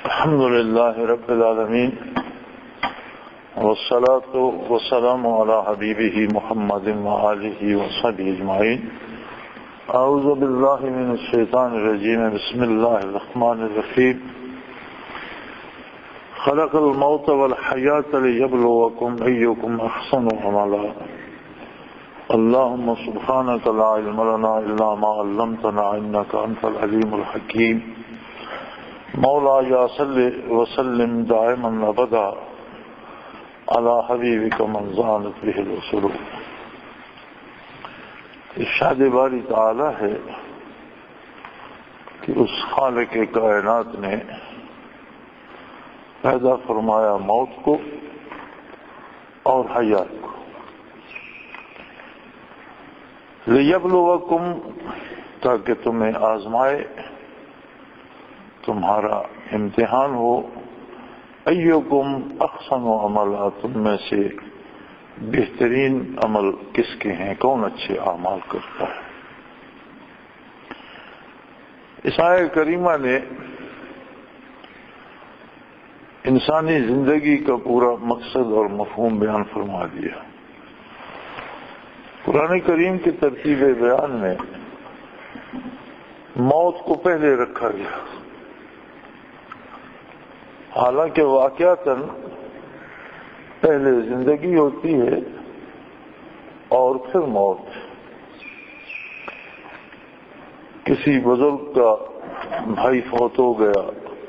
الحمد لله رب العالمين والصلاة والسلام على حبيبه محمد وآله وصحبه أجمعين. أعوذ بالله من الشيطان الرجيم. بسم الله الرحمن الرحيم. خلق الموت والحياة ليبلوكم أيكم أحسن عملا. اللهم سبحانك لا علم لنا إلا ما علمتنا إنك أنت العليم الحكيم. مولا یا صلی وسلم دائما ابدا علی حبیبک من زانت به الرسل. ارشاد باری تعالی ہے کہ اس خالق کائنات نے پیدا فرمایا موت کو اور حیات کو، لیبلوکم تاکہ تمہیں آزمائے، تمہارا امتحان ہو، ایکم احسن عملا، تم میں سے بہترین عمل کس کے ہیں، کون اچھے اعمال کرتا ہے۔ اس آیہ کریمہ نے انسانی زندگی کا پورا مقصد اور مفہوم بیان فرما دیا۔ قرآن کریم کی ترتیب بیان میں موت کو پہلے رکھا گیا، حالانکہ واقعتاً پہلے زندگی ہوتی ہے اور پھر موت۔ کسی بزرگ کا بھائی فوت ہو گیا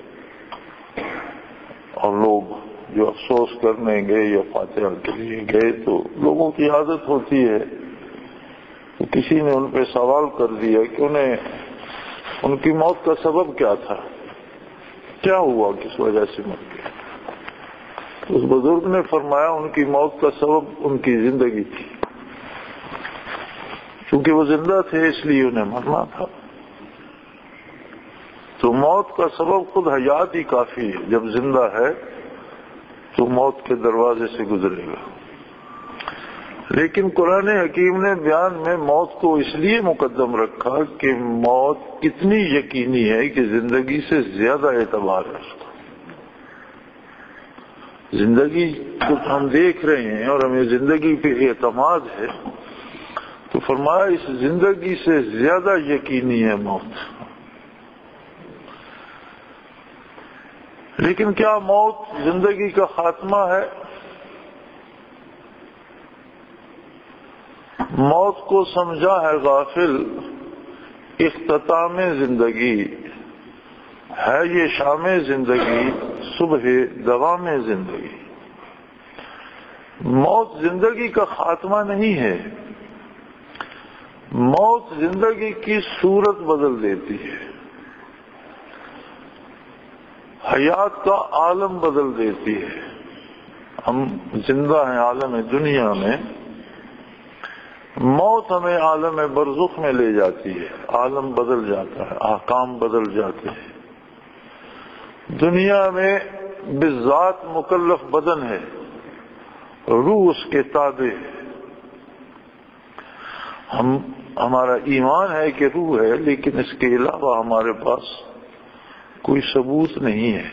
اور لوگ جو افسوس کرنے گئے یا فاتحہ کے لیے گئے تو لوگوں کی عادت ہوتی ہے کہ کسی نے ان پہ سوال کر دیا کہ انہیں ان کی موت کا سبب کیا تھا، کیا ہوا، کس وجہ سے مر گئے۔ اس بزرگ نے فرمایا ان کی موت کا سبب ان کی زندگی تھی، چونکہ وہ زندہ تھے اس لیے انہیں مرنا تھا۔ تو موت کا سبب خود حیات ہی کافی ہے، جب زندہ ہے تو موت کے دروازے سے گزرے گا۔ لیکن قرآن حکیم نے بیان میں موت کو اس لیے مقدم رکھا کہ موت کتنی یقینی ہے کہ زندگی سے زیادہ اعتبار ہے اس کا۔ زندگی کو ہم دیکھ رہے ہیں اور ہمیں زندگی پہ اعتماد ہے، تو فرمایا اس زندگی سے زیادہ یقینی ہے موت۔ لیکن کیا موت زندگی کا خاتمہ ہے؟ موت کو سمجھا ہے غافل اختتام زندگی، ہے یہ شام زندگی صبح دوام زندگی۔ موت زندگی کا خاتمہ نہیں ہے، موت زندگی کی صورت بدل دیتی ہے، حیات کا عالم بدل دیتی ہے۔ ہم زندہ ہیں عالم دنیا میں، موت ہمیں عالم برزخ میں لے جاتی ہے، عالم بدل جاتا ہے، احکام بدل جاتے ہیں۔ دنیا میں بذات مکلف بدن ہے، روح اس کے تابع ہے۔ ہمارا ایمان ہے کہ روح ہے، لیکن اس کے علاوہ ہمارے پاس کوئی ثبوت نہیں ہے۔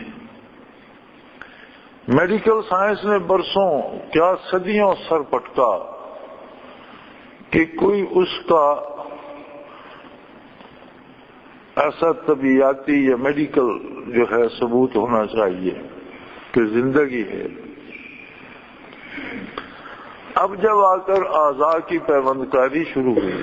میڈیکل سائنس نے برسوں کیا صدیوں سر پٹکا کہ کوئی اس کا ایسا طبیعیاتی یا میڈیکل جو ہے ثبوت ہونا چاہیے کہ زندگی ہے۔ اب جب آ کر اعضاء کی پیوند کاری شروع ہوئی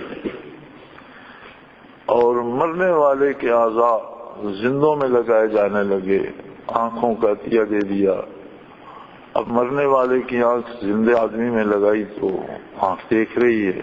اور مرنے والے کے اعضاء زندوں میں لگائے جانے لگے، آنکھوں کا عطیہ دے دیا، اب مرنے والے کی آنکھ زندے آدمی میں لگائی تو آنکھ دیکھ رہی ہے۔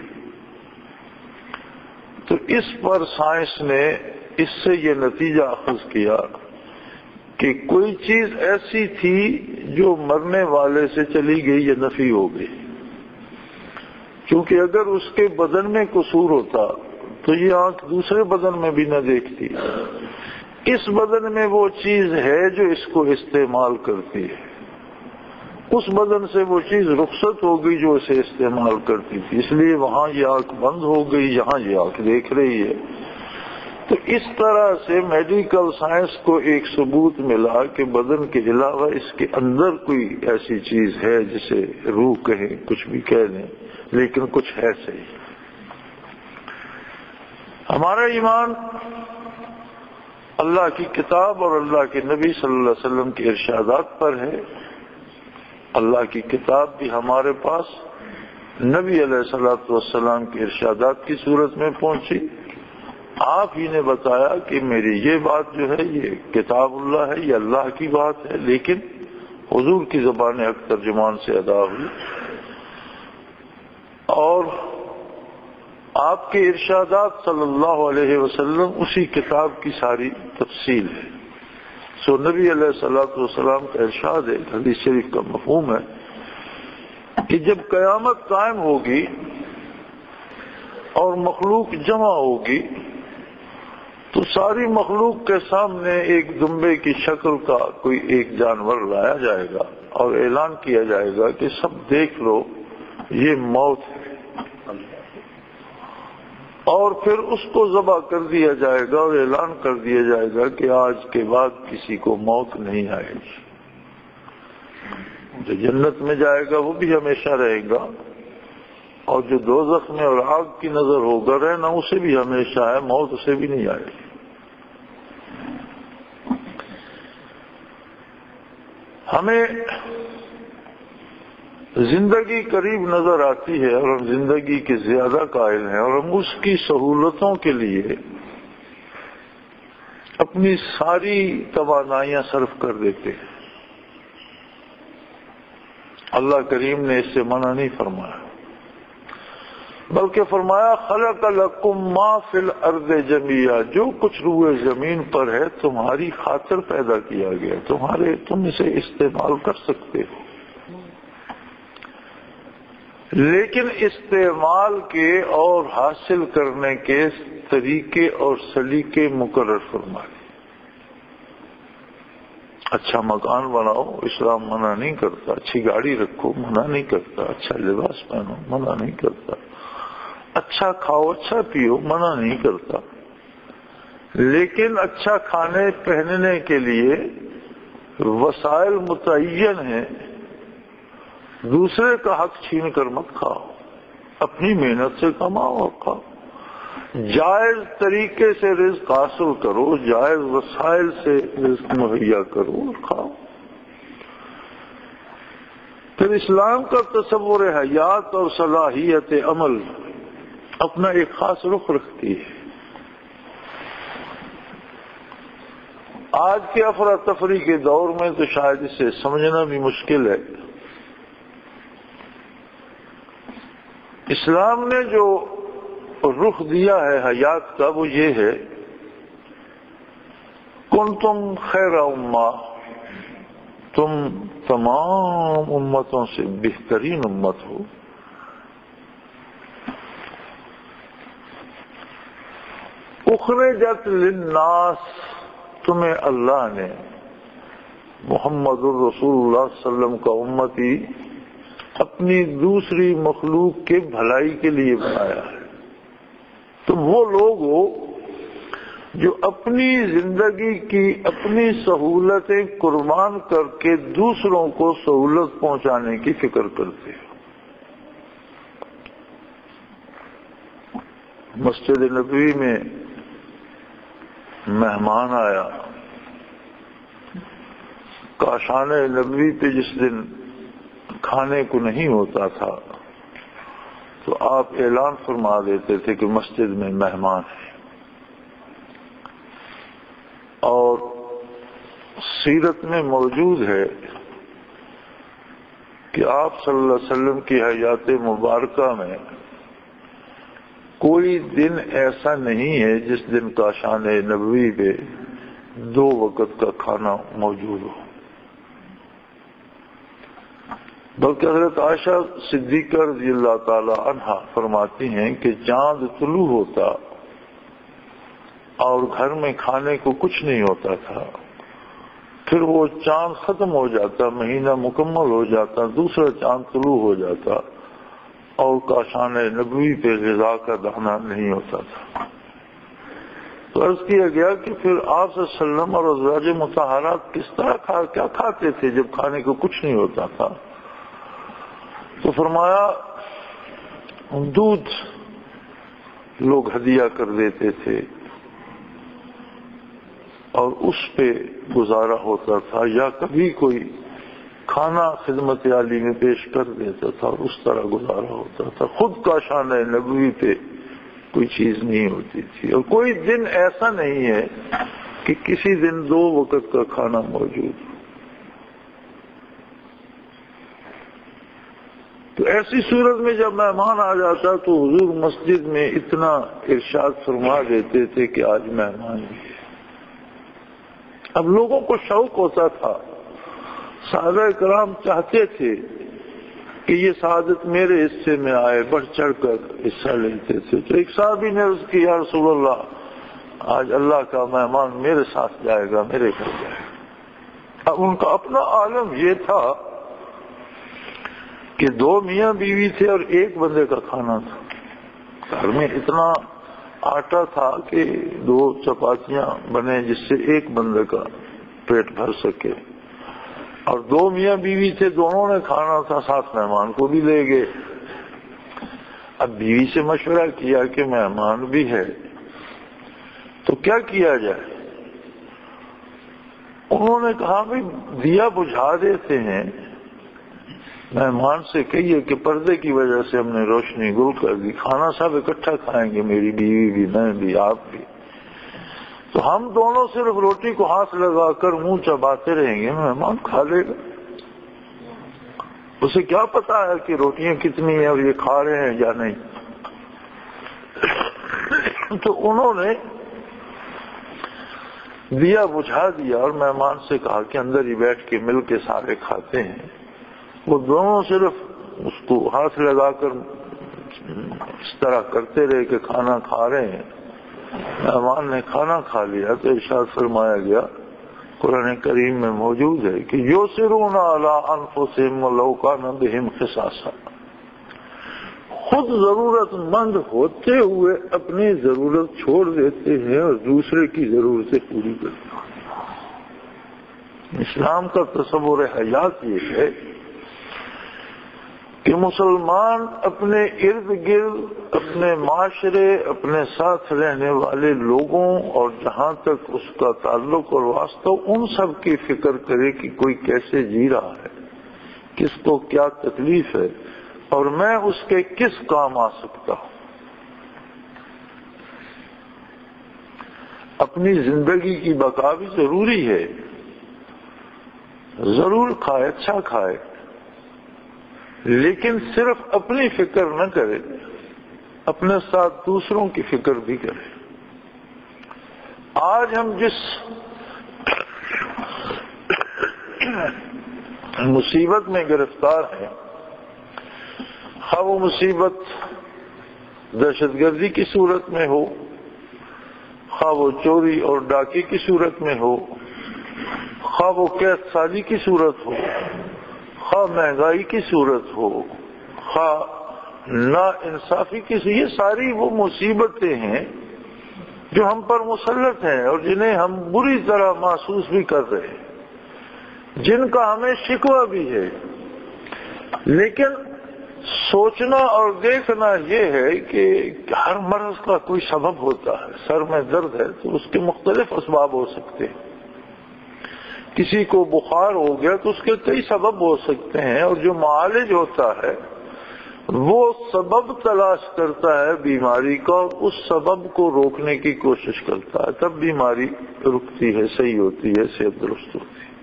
تو اس پر سائنس نے اس سے یہ نتیجہ اخذ کیا کہ کوئی چیز ایسی تھی جو مرنے والے سے چلی گئی یا نفی ہو گئی، کیونکہ اگر اس کے بدن میں قصور ہوتا تو یہ آنکھ دوسرے بدن میں بھی نہ دیکھتی۔ اس بدن میں وہ چیز ہے جو اس کو استعمال کرتی ہے، اس بدن سے وہ چیز رخصت ہو گئی جو اسے استعمال کرتی تھی، اس لیے وہاں یہ آنکھ بند ہو گئی، یہاں یہ آنکھ دیکھ رہی ہے۔ تو اس طرح سے میڈیکل سائنس کو ایک ثبوت ملا کہ بدن کے علاوہ اس کے اندر کوئی ایسی چیز ہے جسے روح کہیں، کچھ بھی کہہ دیں، لیکن کچھ ہے صحیح۔ ہمارا ایمان اللہ کی کتاب اور اللہ کے نبی صلی اللہ علیہ وسلم کے ارشادات پر ہے۔ اللہ کی کتاب بھی ہمارے پاس نبی علیہ الصلوۃ والسلام کے ارشادات کی صورت میں پہنچی۔ آپ ہی نے بتایا کہ میری یہ بات جو ہے یہ کتاب اللہ ہے، یہ اللہ کی بات ہے، لیکن حضور کی زبان حق ترجمان سے ادا ہوئی، اور آپ کے ارشادات صلی اللہ علیہ وسلم اسی کتاب کی ساری تفصیل ہے۔ سو نبی علیہ الصلوۃ والسلام کا ارشاد ہے، حدیث شریف کا مفہوم ہے کہ جب قیامت قائم ہوگی اور مخلوق جمع ہوگی تو ساری مخلوق کے سامنے ایک دمبے کی شکل کا کوئی ایک جانور لایا جائے گا اور اعلان کیا جائے گا کہ سب دیکھ لو یہ موت ہے، اور پھر اس کو ذبح کر دیا جائے گا اور اعلان کر دیا جائے گا کہ آج کے بعد کسی کو موت نہیں آئے گی۔ جو جنت میں جائے گا وہ بھی ہمیشہ رہے گا، اور جو دوزخ میں اور آگ کی نظر ہوگا رہنا اسے بھی ہمیشہ ہے، موت اسے بھی نہیں آئے گی۔ ہمیں زندگی قریب نظر آتی ہے اور ہم زندگی کے زیادہ قائل ہیں، اور ہم اس کی سہولتوں کے لیے اپنی ساری توانائیاں صرف کر دیتے ہیں۔ اللہ کریم نے اس سے منع نہیں فرمایا، بلکہ فرمایا خلق لکم ما فی الارض جمیعا، جو کچھ روئے زمین پر ہے تمہاری خاطر پیدا کیا گیا، تم اسے استعمال کر سکتے ہو، لیکن استعمال کے اور حاصل کرنے کے طریقے اور سلیقے مقرر فرمائے۔ اچھا مکان بناؤ اسلام منع نہیں کرتا، اچھی گاڑی رکھو منع نہیں کرتا، اچھا لباس پہنو منع نہیں کرتا، اچھا کھاؤ اچھا پیو منع نہیں کرتا، لیکن اچھا کھانے پہننے کے لیے وسائل متعین ہیں۔ دوسرے کا حق چھین کر مت کھاؤ، اپنی محنت سے کماؤ اور کھاؤ، جائز طریقے سے رزق حاصل کرو، جائز وسائل سے رزق مہیا کرو اور کھاؤ۔ پھر اسلام کا تصور حیات اور صلاحیت عمل اپنا ایک خاص رخ رکھتی ہے۔ آج کے افراتفری کے دور میں تو شاید اسے سمجھنا بھی مشکل ہے۔ اسلام نے جو رخ دیا ہے حیات کا وہ یہ ہے، کنتم خیر امہ، تم تمام امتوں سے بہترین امت ہو۔ اخرجت للناس، تمہیں اللہ نے محمد الرسول اللہ صلی اللہ علیہ وسلم کا امتی اپنی دوسری مخلوق کے بھلائی کے لیے بنایا ہے۔ تم وہ لوگ ہو جو اپنی زندگی کی اپنی سہولتیں قربان کر کے دوسروں کو سہولت پہنچانے کی فکر کرتے ہو۔ مسجد نبوی میں مہمان آیا، کاشان نبوی پہ جس دن کھانے کو نہیں ہوتا تھا تو آپ اعلان فرما دیتے تھے کہ مسجد میں مہمان ہے، اور سیرت میں موجود ہے کہ آپ صلی اللہ علیہ وسلم کی حیات مبارکہ میں کوئی دن ایسا نہیں ہے جس دن کاشان نبوی پہ 2 وقت کا کھانا موجود ہو، بلکہ حضرت عائشہ صدیقہ رضی اللہ تعالی عنہا فرماتی ہیں کہ چاند طلوع ہوتا اور گھر میں کھانے کو کچھ نہیں ہوتا تھا، پھر وہ چاند ختم ہو جاتا، مہینہ مکمل ہو جاتا، دوسرا چاند طلوع ہو جاتا اور کاشان نبوی پہ غذا کا دانہ نہیں ہوتا تھا۔ تو عرض کیا گیا کہ پھر آپ صلی اللہ علیہ وسلم اور ازواج مطہرات کس طرح کیا کھاتے تھے جب کھانے کو کچھ نہیں ہوتا تھا؟ تو فرمایا دودھ لوگ ہدیہ کر دیتے تھے اور اس پہ گزارا ہوتا تھا، یا کبھی کوئی کھانا خدمت عالی میں پیش کر دیتا تھا اور اس طرح گزارا ہوتا تھا. خود کا شان نبوی پہ کوئی چیز نہیں ہوتی تھی. اور کوئی دن ایسا نہیں ہے کہ کسی دن 2 وقت کا کھانا موجود ہو. تو ایسی صورت میں جب مہمان آ جاتا تو حضور مسجد میں اتنا ارشاد فرما دیتے تھے کہ آج مہمان بھی ہے. اب لوگوں کو شوق ہوتا تھا، صحابہ کرام چاہتے تھے کہ یہ سعادت میرے حصے میں آئے، بڑھ چڑھ کر حصہ لیتے تھے. تو ایک صحابی نے عرض کی یا رسول اللہ آج اللہ کا مہمان میرے ساتھ جائے گا، میرے گھر جائے گا. اب ان کا اپنا عالم یہ تھا کہ 2 میاں بیوی تھے اور 1 بندے کا کھانا تھا. گھر میں اتنا آٹا تھا کہ 2 چپاتیاں بنے جس سے 1 بندے کا پیٹ بھر سکے، اور 2 میاں بیوی تھے، دونوں نے کھانا تھا، ساتھ مہمان کو بھی لے گئے. اب بیوی سے مشورہ کیا کہ مہمان بھی ہے تو کیا کیا جائے؟ انہوں نے کہا بھائی دیا بجھا دیتے ہیں، مہمان سے کہیے کہ پردے کی وجہ سے ہم نے روشنی گل کر دی، کھانا سب اکٹھا کھائیں گے، میری بیوی بھی، میں بھی، آپ بھی. تو ہم دونوں صرف روٹی کو ہاتھ لگا کر منہ چباتے رہیں گے، مہمان کھا لے گا. اسے کیا پتا ہے کہ روٹیاں کتنی ہیں اور یہ کھا رہے ہیں یا نہیں. تو انہوں نے دیا بجھا دیا اور مہمان سے کہا کہ اندر ہی بیٹھ کے مل کے سارے کھاتے ہیں. وہ دونوں صرف اس کو ہاتھ لگا کر اس طرح کرتے رہے کہ کھانا کھا رہے ہیں. مہمان نے کھانا کھا لیا تو ارشاد فرمایا گیا قرآن کریم میں موجود ہے کہ یؤثرون علی انفسہم ولو کان بہم خصاصہ، خود ضرورت مند ہوتے ہوئے اپنی ضرورت چھوڑ دیتے ہیں اور دوسرے کی ضرورتیں پوری کرتے ہیں. اسلام کا تصور حیات یہ ہے کہ مسلمان اپنے ارد گرد، اپنے معاشرے، اپنے ساتھ رہنے والے لوگوں اور جہاں تک اس کا تعلق اور واسطہ، ان سب کی فکر کرے کہ کوئی کیسے جی رہا ہے، کس کو کیا تکلیف ہے اور میں اس کے کس کام آ سکتا ہوں. اپنی زندگی کی بقا بھی ضروری ہے، ضرور کھائے، اچھا کھائے، لیکن صرف اپنی فکر نہ کرے، اپنے ساتھ دوسروں کی فکر بھی کرے. آج ہم جس مصیبت میں گرفتار ہیں، خواہ وہ مصیبت دہشت گردی کی صورت میں ہو، خواہ وہ چوری اور ڈاکے کی صورت میں ہو، خواہ وہ قید سازی کی صورت ہو، خواہ مہنگائی کی صورت ہو، خواہ نا انصافی کی، یہ ساری وہ مصیبتیں ہیں جو ہم پر مسلط ہیں اور جنہیں ہم بری طرح محسوس بھی کر رہے ہیں، جن کا ہمیں شکوہ بھی ہے. لیکن سوچنا اور دیکھنا یہ ہے کہ ہر مرض کا کوئی سبب ہوتا ہے. سر میں درد ہے تو اس کے مختلف اسباب ہو سکتے ہیں. کسی کو بخار ہو گیا تو اس کے کئی سبب ہو سکتے ہیں، اور جو معالج ہوتا ہے وہ سبب تلاش کرتا ہے بیماری کا اور اس سبب کو روکنے کی کوشش کرتا ہے، تب بیماری رکتی ہے، صحیح ہوتی ہے، صحت درست ہوتی ہے.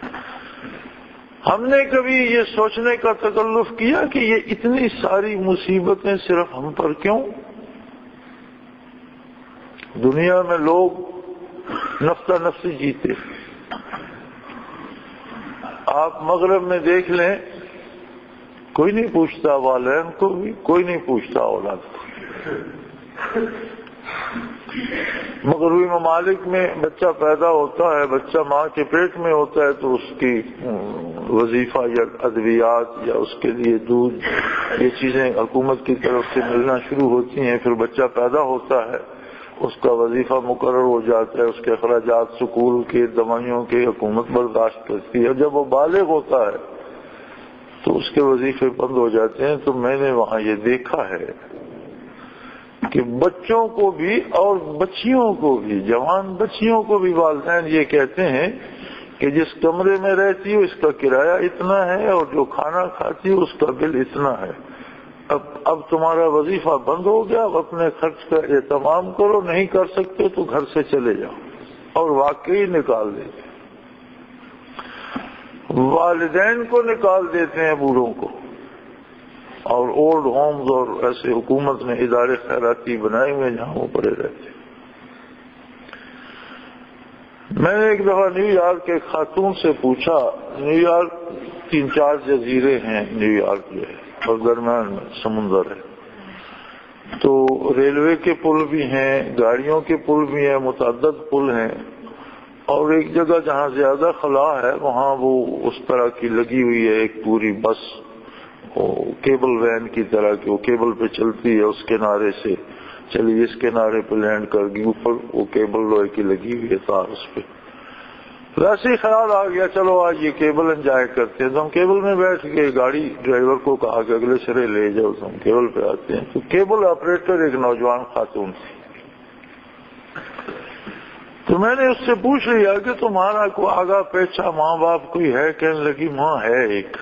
ہم نے کبھی یہ سوچنے کا تکلف کیا کہ یہ اتنی ساری مصیبتیں صرف ہم پر کیوں؟ دنیا میں لوگ نفع نفسی جیتے. آپ مغرب میں دیکھ لیں، کوئی نہیں پوچھتا والدین کو بھی، کوئی نہیں پوچھتا اولاد کو. مغربی ممالک میں بچہ پیدا ہوتا ہے، بچہ ماں کے پیٹ میں ہوتا ہے تو اس کی وظیفہ یا ادویات یا اس کے لیے دودھ، یہ چیزیں حکومت کی طرف سے ملنا شروع ہوتی ہیں. پھر بچہ پیدا ہوتا ہے اس کا وظیفہ مقرر ہو جاتا ہے، اس کے اخراجات اسکول کے، دوائیوں کے حکومت برداشت کرتی ہے، اور جب وہ بالغ ہوتا ہے تو اس کے وظیفے بند ہو جاتے ہیں۔ تو میں نے وہاں یہ دیکھا ہے کہ بچوں کو بھی اور بچیوں کو بھی، جوان بچیوں کو بھی والدین یہ کہتے ہیں کہ جس کمرے میں رہتی ہو اس کا کرایہ اتنا ہے اور جو کھانا کھاتی ہو اس کا بل اتنا ہے، اب تمہارا وظیفہ بند ہو گیا، اب اپنے خرچ کا اہتمام کرو، نہیں کر سکتے تو گھر سے چلے جاؤ، اور واقعی نکال دیتے، والدین کو نکال دیتے ہیں، بوڑھوں کو، اور اولڈ ہومز اور ایسے حکومت نے ادارے خیراتی بنائے ہوئے جہاں وہ پڑے رہتے۔ میں نے ایک دفعہ نیو یارک کے خاتون سے پوچھا، نیو یارک 3-4 جزیرے ہیں، نیو یارک جو ہے، اور درمیان میں سمندر ہے، تو ریلوے کے پل بھی ہیں، گاڑیوں کے پل بھی ہیں، متعدد پل ہیں، اور ایک جگہ جہاں زیادہ خلا ہے وہاں وہ اس طرح کی لگی ہوئی ہے ایک پوری بس، کیبل وین کی طرح کی، وہ کیبل پہ چلتی ہے، اس کنارے سے چلی اس کنارے پہ لینڈ کر گئی، اوپر وہ کیبل لوہے کی لگی ہوئی ہے تار اس پہ۔ ویسے ہی خیال آ گیا چلو آج یہ کیبل انجوائے کرتے ہیں، تو ہم کیبل میں بیٹھ گئے، گاڑی ڈرائیور کو کہا کہ اگلے سرے لے جاؤ، تو ہم کیبل پہ آتے ہیں، تو کیبل آپریٹر ایک نوجوان خاتون تھی، تو میں نے اس سے پوچھ لیا کہ تمہارا کوئی آگا پیچھا ماں باپ کوئی ہے؟ کہنے لگی ماں ہے ایک،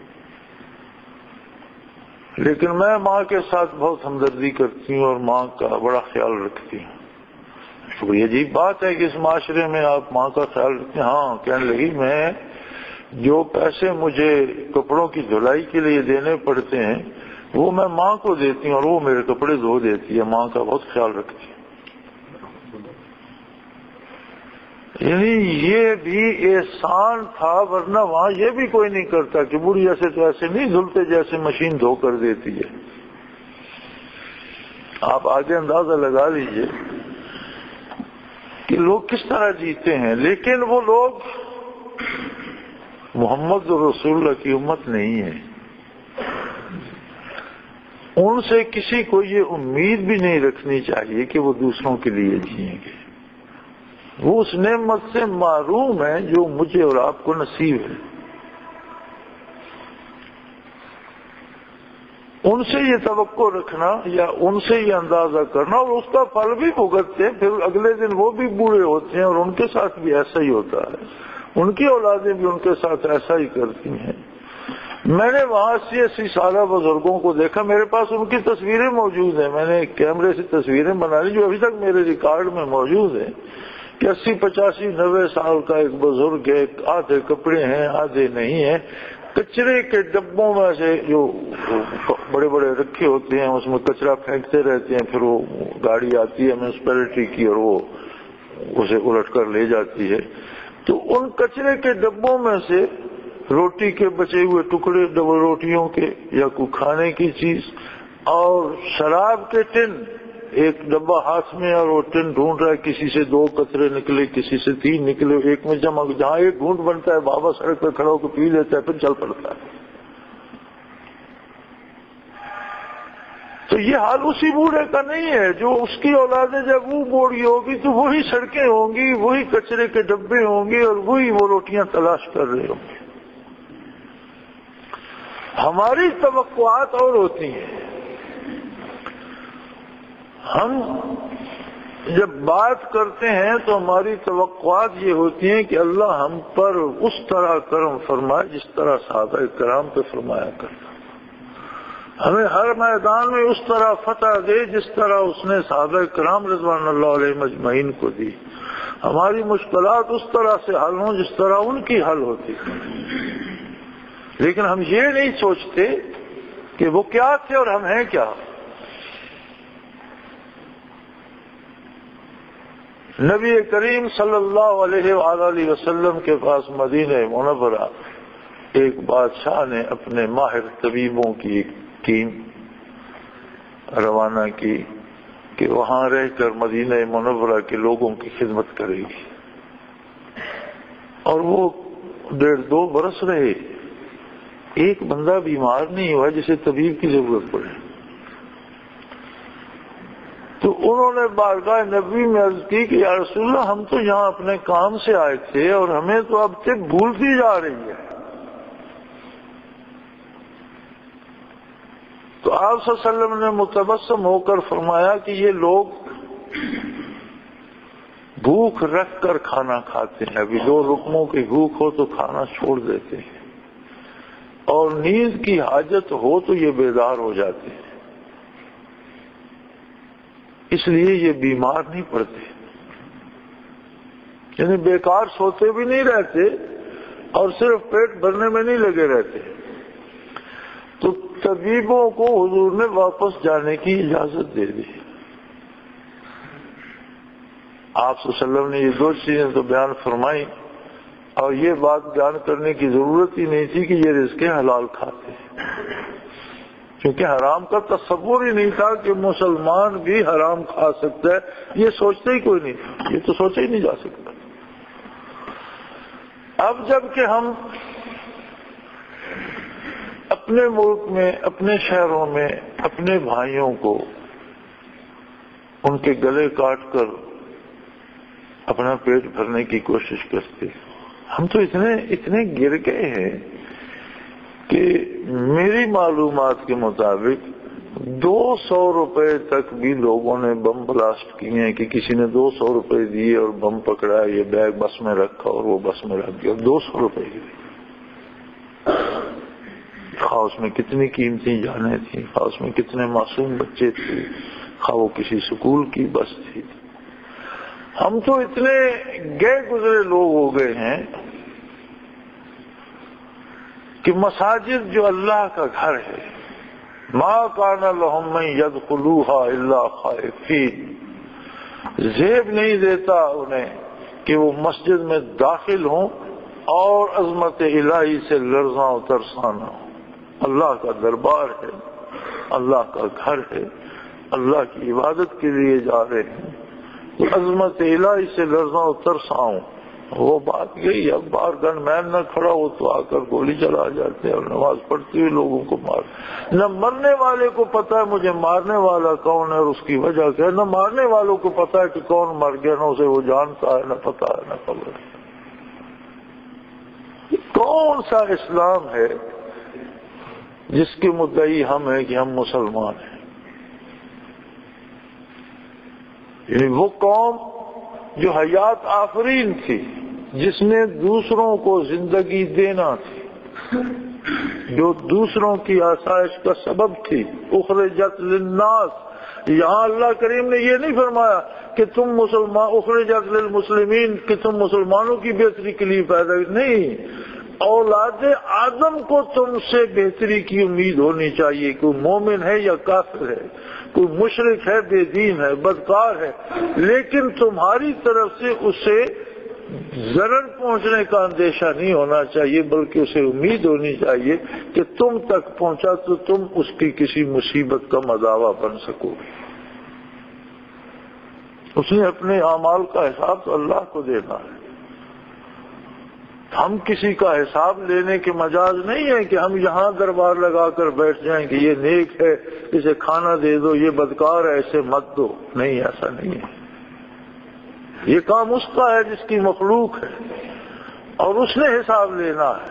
لیکن میں ماں کے ساتھ بہت ہمدردی کرتی ہوں اور ماں کا بڑا خیال رکھتی ہوں۔ یہ عجیب بات ہے کہ اس معاشرے میں آپ ماں کا خیال رکھتے ہیں؟ ہاں، کہنے لگی میں جو پیسے مجھے کپڑوں کی دھلائی کے لیے دینے پڑتے ہیں وہ میں ماں کو دیتی ہوں اور وہ میرے کپڑے دھو دیتی ہے، ماں کا بہت خیال رکھتی ہے۔ یعنی یہ بھی احسان تھا، ورنہ وہاں یہ بھی کوئی نہیں کرتا کہ بوڑھی ایسے تو ایسے نہیں دھلتے جیسے مشین دھو کر دیتی ہے۔ آپ آگے اندازہ لگا لیجئے کہ لوگ کس طرح جیتے ہیں، لیکن وہ لوگ محمد رسول اللہ کی امت نہیں ہے، ان سے کسی کو یہ امید بھی نہیں رکھنی چاہیے کہ وہ دوسروں کے لیے جئیں گے، وہ اس نعمت سے محروم ہے جو مجھے اور آپ کو نصیب ہے۔ ان سے یہ توقع رکھنا یا ان سے یہ اندازہ کرنا اور اس کا پھل بھی بھگتتے ہیں، پھر اگلے دن وہ بھی بوڑھے ہوتے ہیں اور ان کے ساتھ بھی ایسا ہی ہوتا ہے، ان کی اولادیں بھی ان کے ساتھ ایسا ہی کرتی ہیں۔ میں نے وہاں 80 سالہ بزرگوں کو دیکھا، میرے پاس ان کی تصویریں موجود ہیں، میں نے کیمرے سے تصویریں بنا لی جو ابھی تک میرے ریکارڈ میں موجود ہیں، کہ 80, 85, 90 سال کا ایک بزرگ ہے، آدھے کپڑے ہیں آدھے نہیں ہیں، کچرے کے ڈبوں میں سے جو بڑے بڑے رکھے ہوتے ہیں اس میں کچرا پھینکتے رہتے ہیں، پھر وہ گاڑی آتی ہے میونسپلٹی کی اور وہ اسے الٹ کر لے جاتی ہے، تو ان کچرے کے ڈبوں میں سے روٹی کے بچے ہوئے ٹکڑے، ڈبل روٹیوں کے یا کوئی کھانے کی چیز، اور شراب کے ٹن، ایک ڈبہ ہاتھ میں اور وہ ٹن ڈھونڈ رہا ہے، کسی سے 2 قطرے نکلے کسی سے 3 نکلے، ایک میں جمع، جہاں ایک گھونٹ بنتا ہے بابا سڑک پہ کھڑا ہو کے پی لیتا ہے، پھر چل پڑتا ہے۔ تو یہ حال اسی بوڑھے کا نہیں ہے، جو اس کی اولادیں جب وہ بوڑھی ہوگی تو وہی سڑکیں ہوں گی، وہی کچرے کے ڈبے ہوں گے اور وہی وہ روٹیاں تلاش کر رہے ہوں گے۔ ہماری توقعات اور ہوتی ہیں، ہم جب بات کرتے ہیں تو ہماری توقعات یہ ہوتی ہیں کہ اللہ ہم پر اس طرح کرم فرمائے جس طرح صحابہ کرام پہ فرمایا کرتا، ہمیں ہر میدان میں اس طرح فتح دے جس طرح اس نے صحابہ کرام رضوان اللہ علیہ اجمعین کو دی، ہماری مشکلات اس طرح سے حل ہوں جس طرح ان کی حل ہوتی، لیکن ہم یہ نہیں سوچتے کہ وہ کیا تھے اور ہم ہیں کیا۔ نبی کریم صلی اللہ علیہ وآلہ وسلم کے پاس مدینہ منورہ ایک بادشاہ نے اپنے ماہر طبیبوں کی ایک ٹیم روانہ کی کہ وہاں رہ کر مدینہ منورہ کے لوگوں کی خدمت کرے گی، اور وہ 1.5-2 برس رہے، ایک بندہ بیمار نہیں ہوا جسے طبیب کی ضرورت پڑے۔ تو انہوں نے بارگاہ نبی میں عرض کی کہ یا رسول اللہ ہم تو یہاں اپنے کام سے آئے تھے اور ہمیں تو اب تک بھولتی جا رہی ہے۔ تو آپ صلی اللہ علیہ وسلم نے متبسم ہو کر فرمایا کہ یہ لوگ بھوک رکھ کر کھانا کھاتے ہیں، ابھی 2 لقموں کی بھوک ہو تو کھانا چھوڑ دیتے ہیں، اور نیند کی حاجت ہو تو یہ بیدار ہو جاتے ہیں، اس لیے یہ بیمار نہیں پڑتے، یعنی بیکار سوتے بھی نہیں رہتے اور صرف پیٹ بھرنے میں نہیں لگے رہتے۔ تو طبیبوں کو حضور نے واپس جانے کی اجازت دے دی۔ آپ صلی اللہ علیہ وسلم نے یہ 2 چیزیں تو بیان فرمائی، اور یہ بات بیان کرنے کی ضرورت ہی نہیں تھی کہ یہ رزق حلال کھاتے ہیں، کیونکہ حرام کا تصور ہی نہیں تھا کہ مسلمان بھی حرام کھا سکتا ہے، یہ سوچتے ہی کوئی نہیں تھا، یہ تو سوچا ہی نہیں جا سکتا۔ اب جب کہ ہم اپنے ملک میں، اپنے شہروں میں اپنے بھائیوں کو ان کے گلے کاٹ کر اپنا پیٹ بھرنے کی کوشش کرتے، ہم تو اتنے گر گئے ہیں کہ میری معلومات کے مطابق 200 روپے تک بھی لوگوں نے بم بلاسٹ کیے ہیں، کہ کسی نے 200 روپے دیے اور بم پکڑا، یہ بیگ بس میں رکھا اور وہ بس میں رکھ دیا، 200 روپے کی، خواہ اس میں کتنی قیمتی جانیں تھیں، خواہ اس میں کتنے معصوم بچے تھے، خواہ وہ کسی سکول کی بس تھی۔ ہم تو اتنے گئے گزرے لوگ ہو گئے ہیں کہ مساجد جو اللہ کا گھر ہے، ما کان لہم من یدخلوها الا خائفین، زیب نہیں دیتا انہیں کہ وہ مسجد میں داخل ہوں اور عظمت الہی سے لرزاں و ترساں نہ ہوں۔ اللہ کا دربار ہے، اللہ کا گھر ہے، اللہ کی عبادت کے لیے جا رہے ہیں، عظمت الہی سے لرزاں و ترساں ہوں۔ وہ بات گئی، اب باہر گن مین نہ کھڑا ہو تو آ کر گولی چلا جاتے ہیں اور نماز پڑھتے ہوئے لوگوں کو مار، نہ مرنے والے کو پتا ہے مجھے مارنے والا کون ہے اور اس کی وجہ کیا ہے، نہ مارنے والوں کو پتا ہے کہ کون مر گیا، نہ اسے وہ جانتا ہے، نہ پتا ہے، نہ خبر ہے۔ کون سا اسلام ہے جس کے مدعی ہم ہیں کہ ہم مسلمان ہیں؟ یعنی وہ قوم جو حیات آفرین تھی، جس نے دوسروں کو زندگی دینا تھی، جو دوسروں کی آسائش کا سبب تھی، اخرجت للناس، یہاں اللہ کریم نے یہ نہیں فرمایا کہ تم مسلمان، اخرجت للمسلمین، کہ تم مسلمانوں کی بہتری کے لیے پیدا، نہیں، اولاد آدم کو تم سے بہتری کی امید ہونی چاہیے، کوئی مومن ہے یا کافر ہے، کوئی مشرک ہے، بے دین ہے، بدکار ہے، لیکن تمہاری طرف سے اسے ضرر پہنچنے کا اندیشہ نہیں ہونا چاہیے، بلکہ اسے امید ہونی چاہیے کہ تم تک پہنچا تو تم اس کی کسی مصیبت کا مداوا بن سکو گے۔ اس نے اپنے اعمال کا حساب تو اللہ کو دینا ہے، ہم کسی کا حساب لینے کے مجاز نہیں ہے کہ ہم یہاں دربار لگا کر بیٹھ جائیں کہ یہ نیک ہے اسے کھانا دے دو، یہ بدکار ہے اسے مت دو، نہیں، ایسا نہیں ہے۔ یہ کام اس کا ہے جس کی مخلوق ہے اور اس نے حساب لینا ہے۔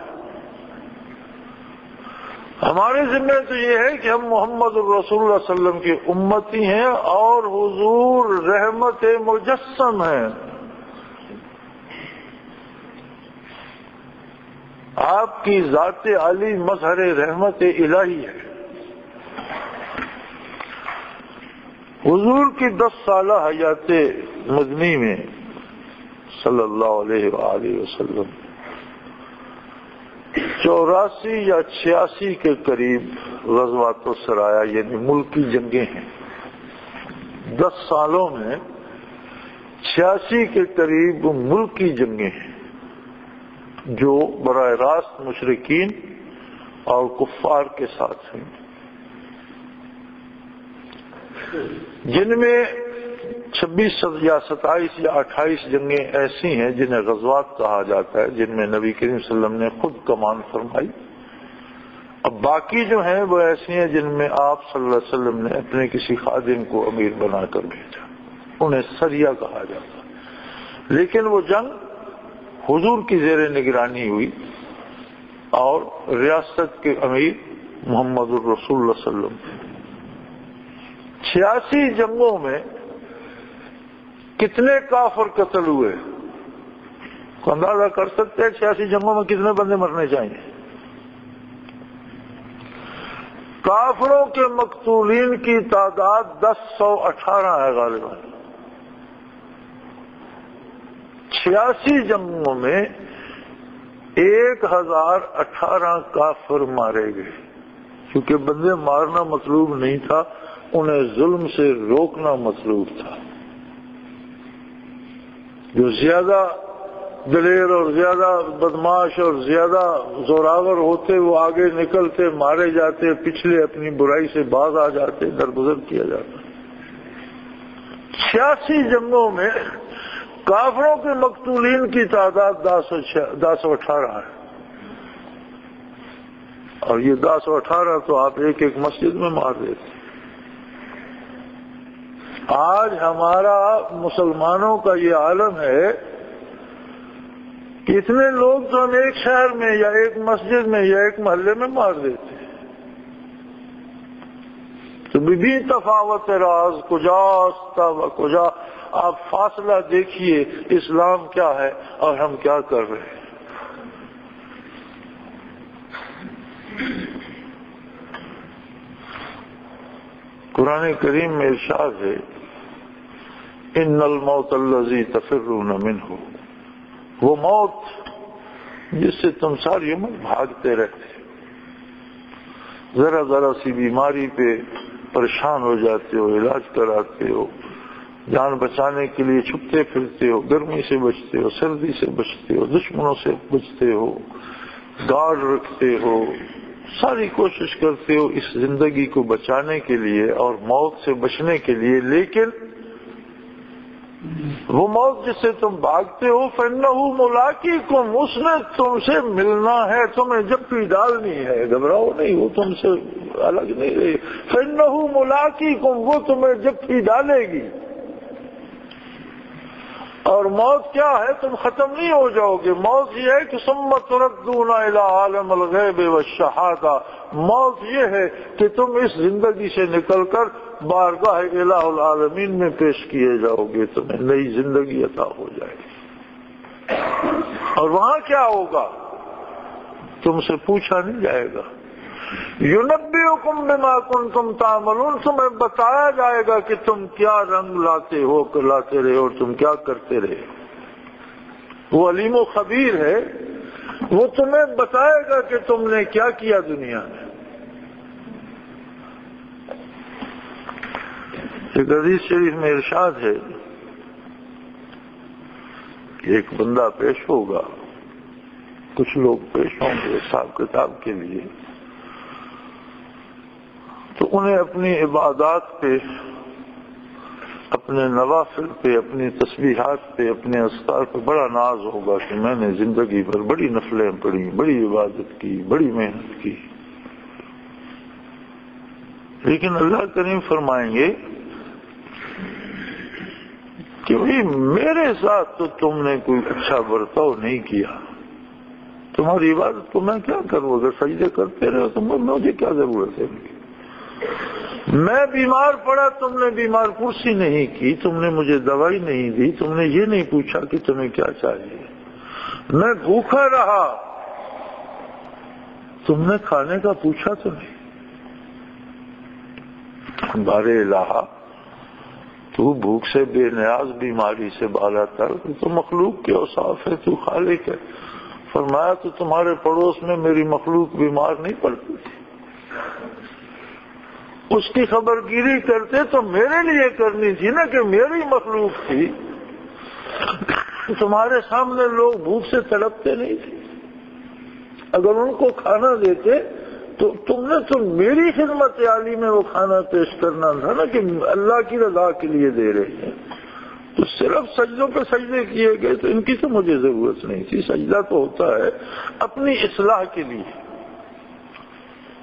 ہمارے ذمہ تو یہ ہے کہ ہم محمد الرسول اللہ صلی اللہ علیہ وسلم کی امتی ہیں اور حضور رحمت مجسم ہیں، آپ کی ذات علی مظہر رحمت الہی ہے۔ حضور کی 10 سالہ حیات مدنی میں صلی اللہ علیہ وآلہ وسلم 84 یا 86 کے قریب غزوات و سرایا یعنی ملکی جنگیں ہیں۔ 10 سالوں میں 86 کے قریب ملکی جنگیں ہیں جو براہ راست مشرکین اور کفار کے ساتھ ہیں، جن میں 26 یا 27 یا 28 جنگیں ایسی ہیں جنہیں غزوات کہا جاتا ہے، جن میں نبی کریم صلی اللہ علیہ وسلم نے خود کمان فرمائی اب باقی جو ہیں وہ ایسی ہیں جن میں آپ صلی اللہ علیہ وسلم نے اپنے کسی خادم کو امیر بنا کر بھیجا، انہیں سریہ کہا جاتا، لیکن وہ جنگ حضور کی زیر نگرانی ہوئی اور ریاست کے امیر محمد الرسول اللہ صلی اللہ علیہ وسلم۔ 86 جنگوں میں کتنے کافر قتل ہوئے؟ اندازہ کر سکتے ہیں 86 جنگوں میں کتنے بندے مرنے چاہیے؟ کافروں کے مقتولین کی تعداد 1018 ہے غالباً۔ 86 جنگوں میں 1018 کافر مارے گئے، کیونکہ بندے مارنا مطلوب نہیں تھا، انہیں ظلم سے روکنا مطلوب تھا۔ جو زیادہ دلیر اور زیادہ بدماش اور زیادہ زوراور ہوتے وہ آگے نکلتے، مارے جاتے، پچھلے اپنی برائی سے باز آ جاتے، درگزر کیا جاتا۔ 86 جنگوں میں کافروں کے مقتولین کی تعداد 1018 ہے، اور یہ 1018 تو آپ ایک ایک مسجد میں مار دیتے۔ آج ہمارا مسلمانوں کا یہ عالم ہے کہ اتنے لوگ تو ہم ایک شہر میں یا ایک مسجد میں یا ایک محلے میں مار دیتے ہیں، تو بھی تفاوت راز کجاست و کجا۔ آپ فاصلہ دیکھیے، اسلام کیا ہے اور ہم کیا کر رہے ہیں۔ قرآن کریم میں ارشاد ہے، ان الموت الذی تفرون منہ، وہ موت جس سے تم ساری عمر بھاگتے رہتے، ذرا ذرا سی بیماری پہ پریشان ہو جاتے ہو، علاج کراتے ہو، جان بچانے کے لیے چھپتے پھرتے ہو، گرمی سے بچتے ہو، سردی سے بچتے ہو، دشمنوں سے بچتے ہو، گارڈ رکھتے ہو، ساری کوشش کرتے ہو اس زندگی کو بچانے کے لیے اور موت سے بچنے کے لیے، لیکن وہ موت جس سے تم بھاگتے ہو فَإِنَّهُ مُلَاقِيكُمْ، اس نے تم سے ملنا ہے، تمہیں جپی ڈالنی ہے، گھبراؤ نہیں، وہ تم سے الگ نہیں رہے۔ فَإِنَّهُ مُلَاقِيكُمْ، وہ تمہیں جپی ڈالے گی۔ اور موت کیا ہے؟ تم ختم نہیں ہو جاؤ گے۔ موت یہ ہے کہ ثُمَّ تُرَدُّونَ إِلَىٰ عَالِمِ الْغَيْبِ وَالشَّهَادَةِ، موت یہ ہے کہ تم اس زندگی سے نکل کر بارگاہ الہ العالمین میں پیش کیے جاؤ گے، تمہیں نئی زندگی عطا ہو جائے گی، اور وہاں کیا ہوگا تم سے پوچھا نہیں جائے گا۔ یُنَبِّئُکُم بِمَا کُنتُم تَعْمَلُونَ، تمہیں بتایا جائے گا کہ تم کیا رنگ لاتے رہے اور تم کیا کرتے رہے۔ وہ علیم و خبیر ہے، وہ تمہیں بتائے گا کہ تم نے کیا کیا دنیا میں۔ ایک حدیث شریف میں ارشاد ہے کہ ایک بندہ پیش ہوگا، کچھ لوگ پیش ہوں گے حساب کتاب کے لیے، تو انہیں اپنی عبادات پہ، اپنے نوافل پہ، اپنی تسبیحات پہ، اپنے اذکار پہ بڑا ناز ہوگا کہ میں نے زندگی بھر بڑی نفلیں پڑھی، بڑی عبادت کی، بڑی محنت کی، لیکن اللہ کریم فرمائیں گے کہ بھئی میرے ساتھ تو تم نے کوئی اچھا برتاؤ نہیں کیا، تمہاری عبادت کو میں کیا کروں؟ اگر سجدے کرتے رہے تو مجھے کیا ضرورت ہے؟ میں بیمار پڑا، تم نے بیمار پرسی نہیں کی، تم نے مجھے دوائی نہیں دی، تم نے یہ نہیں پوچھا کہ تمہیں کیا چاہیے۔ میں بھوکا رہا، تم نے کھانے کا پوچھا تو نہیں۔ بارے الہ، تو بھوک سے بے نیاز، بیماری سے بالا تر، تو مخلوق کے اوصاف ہے، تو خالق ہے۔ فرمایا تو تمہارے پڑوس میں میری مخلوق بیمار نہیں پڑتی تھی، اس کی خبر گیری کرتے تو میرے لیے کرنی تھی نا، کہ میری مخلوق تھی۔ تمہارے سامنے لوگ بھوک سے تڑپتے نہیں تھے، اگر ان کو کھانا دیتے تو تم نے تو میری خدمت عالی میں وہ کھانا پیش کرنا تھا نا، کہ اللہ کی رضا کے لیے دے رہے ہیں۔ تو صرف سجدوں پہ سجدے کیے گئے تو ان کی تو مجھے ضرورت نہیں تھی۔ سجدہ تو ہوتا ہے اپنی اصلاح کے لیے،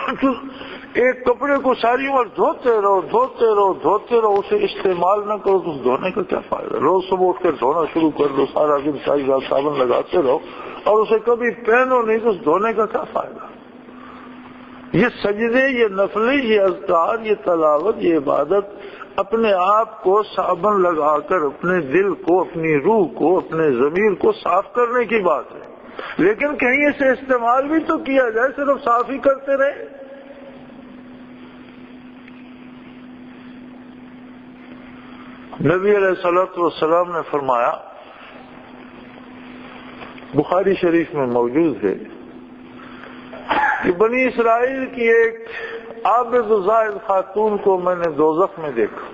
ایک کپڑے کو ساری عمر دھوتے رہو، اسے استعمال نہ کرو تو دھونے کا کیا فائدہ؟ روز صبح اٹھ کر دھونا شروع کر دو، سارا دن ساری رات صابن لگاتے رہو اور اسے کبھی پہنو نہیں تو دھونے کا کیا فائدہ؟ یہ سجدے، یہ نفلیں، یہ اذکار، یہ تلاوت، یہ عبادت اپنے آپ کو صابن لگا کر اپنے دل کو، اپنی روح کو، اپنے ضمیر کو صاف کرنے کی بات ہے، لیکن کہیں اسے استعمال بھی تو کیا جائے، صرف صاف ہی کرتے رہے۔ نبی علیہ الصلوۃ والسلام نے فرمایا، بخاری شریف میں موجود ہے کہ بنی اسرائیل کی ایک عابد و زاہد خاتون کو میں نے دوزخ میں دیکھا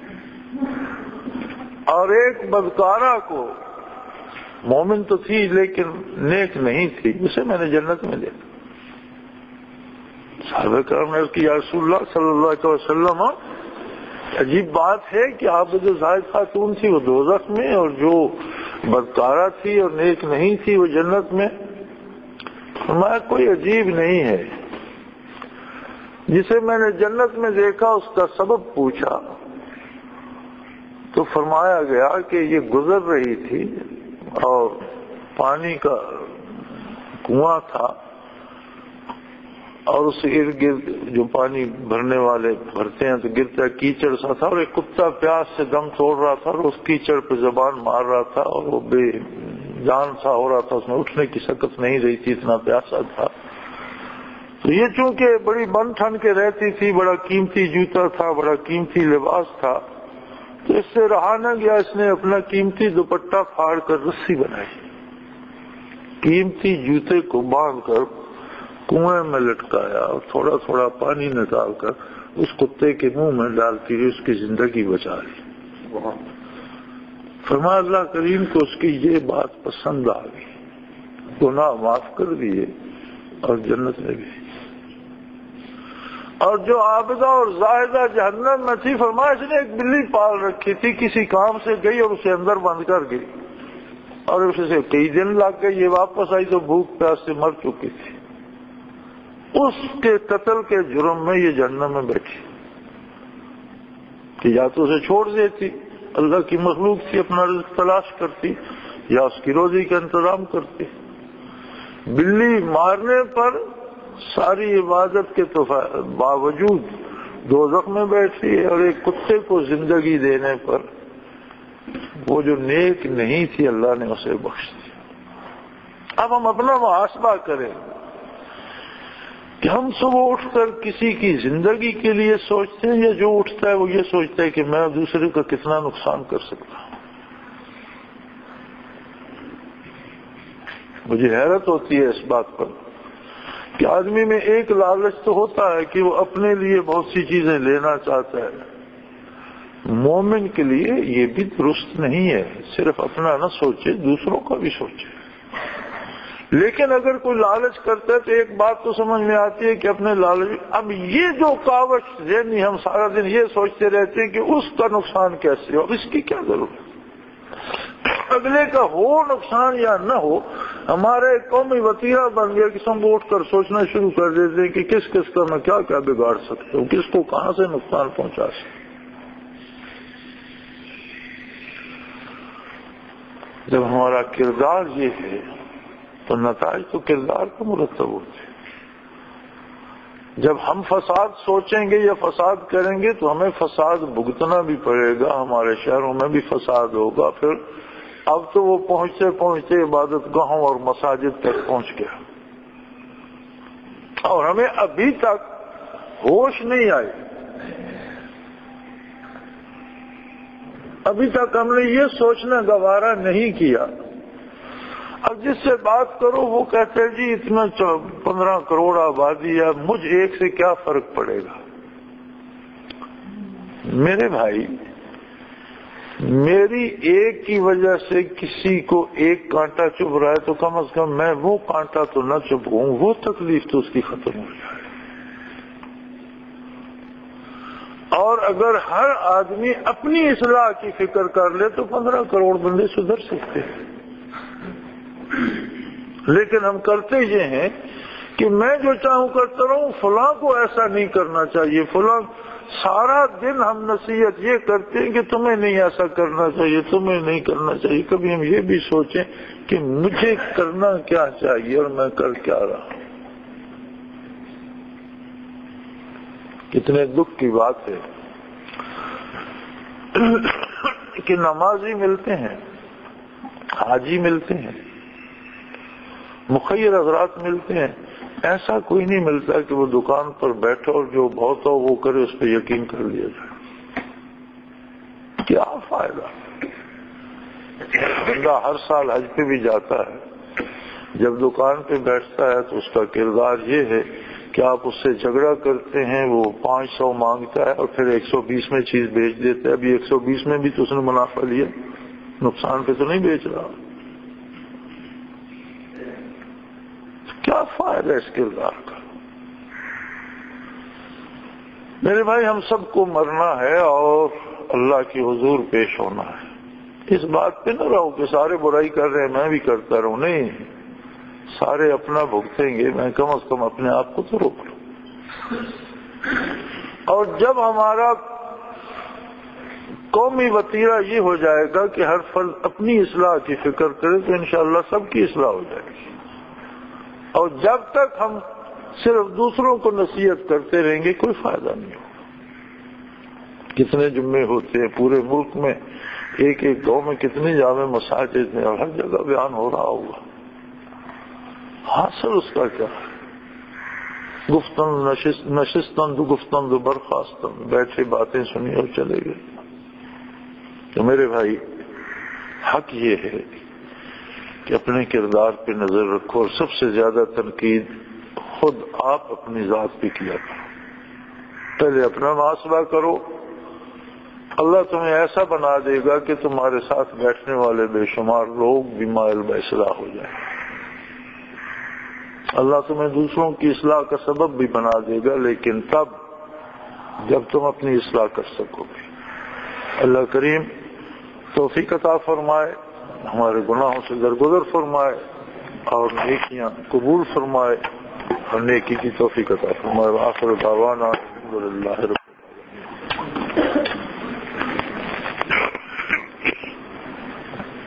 اور ایک بدکارہ کو، مومن تو تھی لیکن نیک نہیں تھی، اسے میں نے جنت میں دیکھا۔ صحابہ کرام نے عرض کی، یا رسول اللہ صلی اللہ علیہ وسلم، عجیب بات ہے کہ عابد و زاہد خاتون تھی وہ دوزخ میں، اور جو بدکارہ تھی اور نیک نہیں تھی وہ جنت میں۔ فرمایا کوئی عجیب نہیں ہے، جسے میں نے جنت میں دیکھا اس کا سبب پوچھا تو فرمایا گیا کہ یہ گزر رہی تھی اور پانی کا کنواں تھا اور اس ارد گرد جو پانی بھرنے والے بھرتے ہیں تو گرتا کیچڑ سا تھا، اور ایک کتا پیاس سے دم توڑ رہا تھا اور اس کیچڑ پہ زبان مار رہا تھا اور وہ بے جان سا ہو رہا تھا، اس میں اٹھنے کی سکت نہیں رہی تھی، اتنا پیاسا تھا۔ تو یہ چونکہ بڑی بن ٹھن کے رہتی تھی، بڑا قیمتی جوتا تھا، بڑا قیمتی لباس تھا، تو اس سے رہا نہ گیا، اس نے اپنا قیمتی دوپٹہ پھاڑ کر رسی بنائی، قیمتی جوتے کو باندھ کر کنویں میں لٹکایا اور تھوڑا تھوڑا پانی نکال کر اس کتے کے منہ میں ڈالتی ہوئی اس کی زندگی بچا لی۔ فرمایا اللہ کریم کو اس کی یہ بات پسند آ گئی، گناہ معاف کر دیے اور جنت میں گئی۔ اور جو عابدہ اور زاہدہ جہنم میں تھی، فرمایا اس نے ایک بلی پال رکھی تھی، کسی کام سے گئی اور اسے اندر بند کر گئی اور اسے کئی دن لگ گئے، یہ واپس آئی تو بھوک پیاس سے مر چکی تھی، اس کے قتل کے جرم میں یہ جہنم میں بیٹھی کہ یا تو اسے چھوڑ دیتی، اللہ کی مخلوق تھی، اپنا رزق تلاش کرتی، یا اس کی روزی کا انتظام کرتی۔ بلی مارنے پر ساری عبادت کے باوجود دوزخ میں بیٹھی ہے، اور ایک کتے کو زندگی دینے پر وہ جو نیک نہیں تھی اللہ نے اسے بخش دیا۔ اب ہم اپنا محاسبہ کریں کہ ہم صبح اٹھ کر کسی کی زندگی کے لیے سوچتے ہیں، یا جو اٹھتا ہے وہ یہ سوچتا ہے کہ میں دوسرے کا کتنا نقصان کر سکتا ہوں۔ مجھے حیرت ہوتی ہے اس بات پر کہ آدمی میں ایک لالچ تو ہوتا ہے کہ وہ اپنے لیے بہت سی چیزیں لینا چاہتا ہے، مومن کے لیے یہ بھی درست نہیں ہے، صرف اپنا نہ سوچے دوسروں کا بھی سوچے۔ لیکن اگر کوئی لالچ کرتا ہے تو ایک بات تو سمجھ میں آتی ہے کہ اپنے لالچ، اب یہ جو کاوش ذہنی ہم سارا دن یہ سوچتے رہتے ہیں کہ اس کا نقصان کیسے ہو، اب اس کی کیا ضرورت، اگلے کا ہو نقصان یا نہ ہو، ہمارے قومی وتیرہ بن گیا کہ ہم اٹھ کر سوچنا شروع کر دیتے ہیں کہ کس کس کا میں کیا کیا بگاڑ سکتا ہوں، کس کو کہاں سے نقصان پہنچا سکتا۔ جب ہمارا کردار یہ ہے تو نتائج تو کردار کا مرتب ہوتے ہیں۔ جب ہم فساد سوچیں گے یا فساد کریں گے تو ہمیں فساد بھگتنا بھی پڑے گا، ہمارے شہروں میں بھی فساد ہوگا، پھر اب تو وہ پہنچتے پہنچتے عبادت گاہوں اور مساجد تک پہنچ گیا، اور ہمیں ابھی تک ہوش نہیں آئی، ابھی تک ہم نے یہ سوچنا گوارا نہیں کیا۔ اب جس سے بات کرو وہ کہتے ہیں جی اتنا 15 کروڑ آبادی ہے، مجھ ایک سے کیا فرق پڑے گا۔ میرے بھائی، میری ایک کی وجہ سے کسی کو ایک کانٹا چبھ رہا ہے تو کم از کم میں وہ کانٹا تو نہ چبھوں، وہ تکلیف تو اس کی ختم ہو جائے۔ اور اگر ہر آدمی اپنی اصلاح کی فکر کر لے تو 15 کروڑ بندے سدھر سکتے ہیں، لیکن ہم کرتے یہ ہیں کہ میں جو چاہوں کرتا رہوں، فلاں کو ایسا نہیں کرنا چاہیے، فلاں سارا دن ہم نصیحت یہ کرتے ہیں کہ تمہیں نہیں ایسا کرنا چاہیے، تمہیں نہیں کرنا چاہیے. کبھی ہم یہ بھی سوچیں کہ مجھے کرنا کیا چاہیے اور میں کر کیا رہا ہوں. کتنے دکھ کی بات ہے کہ نمازی ملتے ہیں، حاجی ملتے ہیں، مخیر حضرات ملتے ہیں، ایسا کوئی نہیں ملتا کہ وہ دکان پر بیٹھو اور جو بہت ہو وہ کرے، اس پہ یقین کر لیا جائے. کیا فائدہ؟ بندہ ہر سال حج پہ بھی جاتا ہے، جب دکان پہ بیٹھتا ہے تو اس کا کردار یہ ہے کہ آپ اس سے جھگڑا کرتے ہیں، وہ 500 مانگتا ہے اور پھر 120 میں چیز بیچ دیتا ہے. ابھی 120 میں بھی تو اس نے منافع لیا، نقصان پہ تو نہیں بیچ رہا. کیا فائدہ اس کردار کا؟ میرے بھائی، ہم سب کو مرنا ہے اور اللہ کی حضور پیش ہونا ہے. اس بات پہ نہ رہو کہ سارے برائی کر رہے ہیں میں بھی کرتا رہوں. نہیں، سارے اپنا بھگتیں گے، میں کم از کم اپنے آپ کو تو روک لوں. اور جب ہمارا قومی وتیرہ یہ ہو جائے گا کہ ہر فرد اپنی اصلاح کی فکر کرے تو انشاءاللہ سب کی اصلاح ہو جائے گی. اور جب تک ہم صرف دوسروں کو نصیحت کرتے رہیں گے کوئی فائدہ نہیں ہوگا. کتنے جمعے ہوتے ہیں پورے ملک میں، ایک ایک گاؤں میں کتنے جامع مساجد ہیں اور ہر جگہ بیان ہو رہا ہوگا. حاصل اس کا کیا ہے؟ گفتن نشستن دو گفتن دو برخاستن، بیٹھے باتیں سنی اور چلے گئے. تو میرے بھائی، حق یہ ہے کہ اپنے کردار پہ نظر رکھو اور سب سے زیادہ تنقید خود آپ اپنی ذات پہ کیا کرو. پہلے اپنا محاسبہ کرو، اللہ تمہیں ایسا بنا دے گا کہ تمہارے ساتھ بیٹھنے والے بے شمار لوگ بھی مائل باصلاح ہو جائیں. اللہ تمہیں دوسروں کی اصلاح کا سبب بھی بنا دے گا، لیکن تب جب تم اپنی اصلاح کر سکو گے. اللہ کریم توفیق عطا فرمائے، ہمارے گناہوں سے درگزر فرمائے اور نیکیاں قبول فرمائے اور نیکی کی توفیق عطا فرمائے. وآخر دعوانا الحمدللہ رب العالمین.